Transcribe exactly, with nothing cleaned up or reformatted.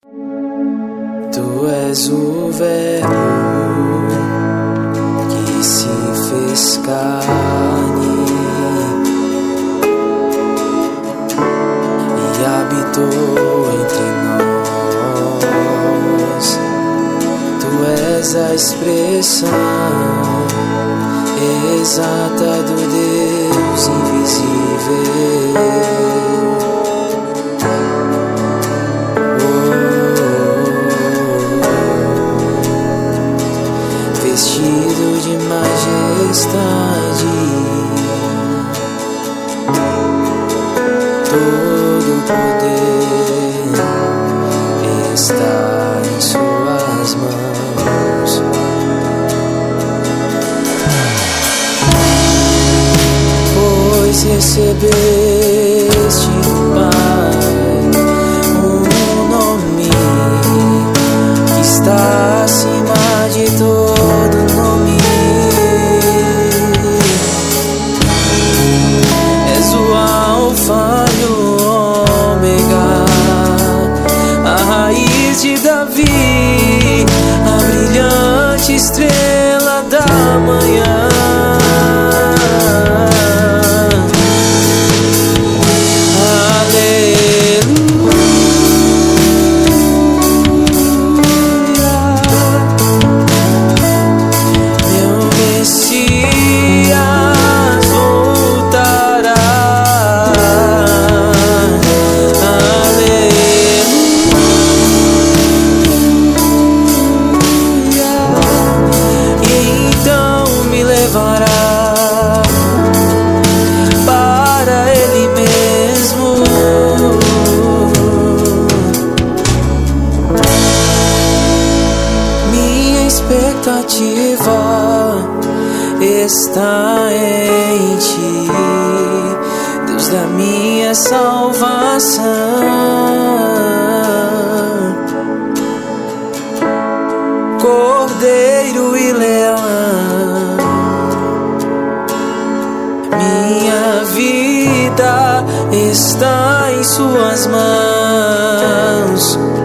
Tu és o Verbo que se fez carne e habitou entre nós. Tu és a expressão exata do Deus invisível. Vestido de majestade, todo poder está em suas mãos. Pois recebeste do Pai um nome que está acima de todo nome. És o Alfa e o Ômega, a raiz de Davi, a brilhante estrela da manhã. Está em ti, Deus da minha salvação. Cordeiro e leão, minha vida está em suas mãos.